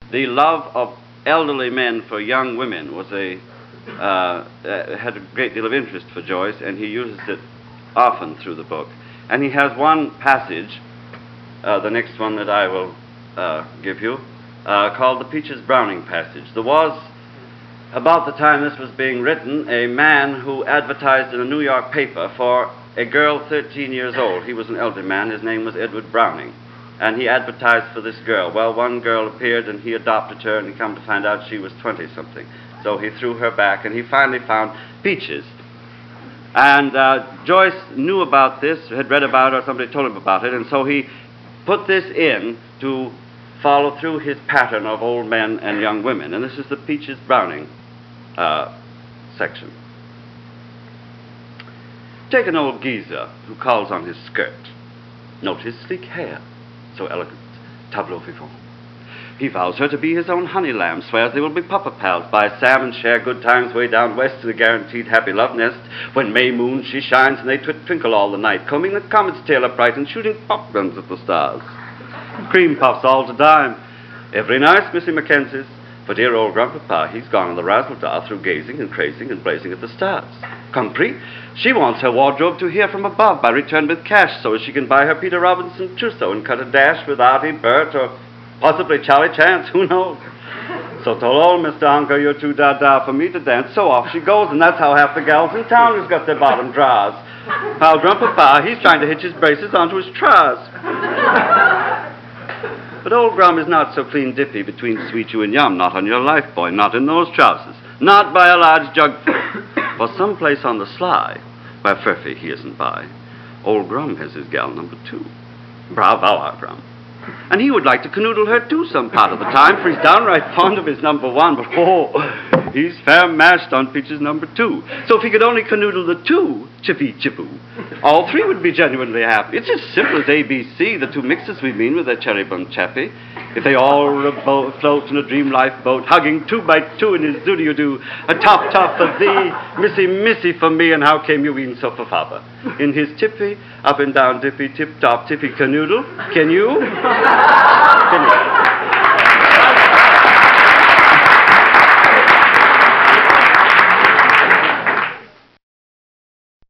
The love of elderly men for young women was had a great deal of interest for Joyce, and he uses it often through the book. And he has one passage, the next one that I will give you, called the Peaches Browning passage. There was, about the time this was being written, a man who advertised in a New York paper for a girl 13 years old. He was an elderly man. His name was Edward Browning. And he advertised for this girl. Well, one girl appeared, and he adopted her, and he come to find out she was 20-something. So he threw her back, and he finally found Peaches. And Joyce knew about this, had read about it, or somebody told him about it, and so he put this in to follow through his pattern of old men and young women. And this is the Peaches Browning section. Take an old geezer who calls on his skirt. Note his sleek hair, so elegant, tableau vivant. He vows her to be his own honey lamb, swears they will be pupper pals, buy Sam and share good times way down west to the guaranteed happy love nest. When May moon she shines and they twinkle all the night, combing the comet's tail upright and shooting pop guns at the stars. Cream puffs all to dime. Every nice Missy Mackenzie's. For dear old grandpapa, he's gone on the razzle-dazzle through gazing and crazing and blazing at the stars. Concrete, she wants her wardrobe to hear from above by return with cash so as she can buy her Peter Robinson trousseau and cut a dash with Artie Burt or possibly Charlie Chance, who knows? So told old Mr. Hunker, you're too da-da for me to dance, so off she goes, and that's how half the gals in town has got their bottom drawers. While grandpapa, he's trying to hitch his braces onto his trousers. But old Grum is not so clean dippy between sweet you and yum, not on your life, boy, not in those trousers, not by a large jugful. For someplace on the sly, where Furphy he isn't by, old Grum has his gal number 2. Bravo, our Grum. And he would like to canoodle her too some part of the time, for he's downright fond of his number 1, but oh, he's fair mashed on Peaches number 2. So if he could only canoodle the 2, chippy chippoo, all 3 would be genuinely happy. It's as simple as ABC, the 2 mixes we mean with their cherry bun chappy. If they all float in a dream life boat, hugging 2 by 2 in his doody-o-doo, a top for thee, missy for me, and how came you in so for father? In his tippy, up and down dippy, tip-top, tippy canoodle, can you? Finish.